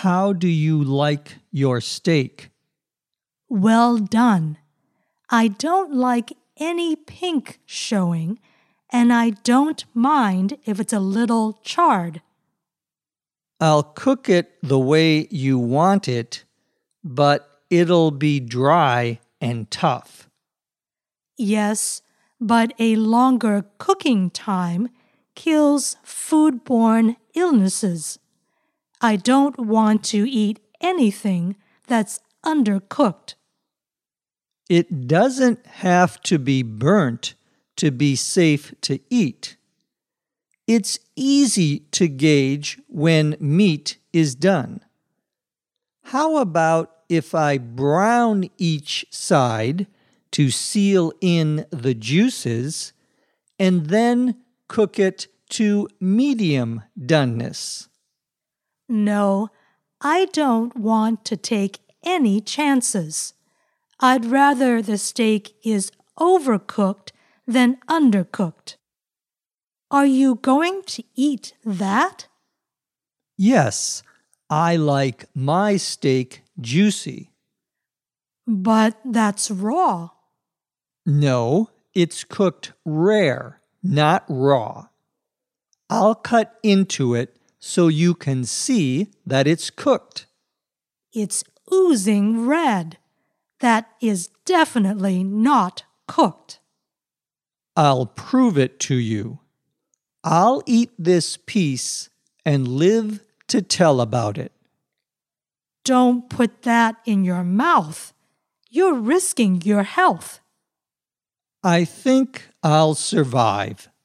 How do you like your steak? Well done. I don't like any pink showing, and I don't mind if it's a little charred. I'll cook it the way you want it, but it'll be dry and tough. Yes, but a longer cooking time kills foodborne illnesses. I don't want to eat anything that's undercooked. It doesn't have to be burnt to be safe to eat. It's easy to gauge when meat is done. How about if I brown each side to seal in the juices and then cook it to medium doneness? No, I don't want to take any chances. I'd rather the steak is overcooked than undercooked. Are you going to eat that? Yes, I like my steak juicy. But that's raw. No, it's cooked rare, not raw. I'll cut into it so you can see that it's cooked. It's oozing red. That is definitely not cooked. I'll prove it to you. I'll eat this piece and live to tell about it. Don't put that in your mouth. You're risking your health. I think I'll survive.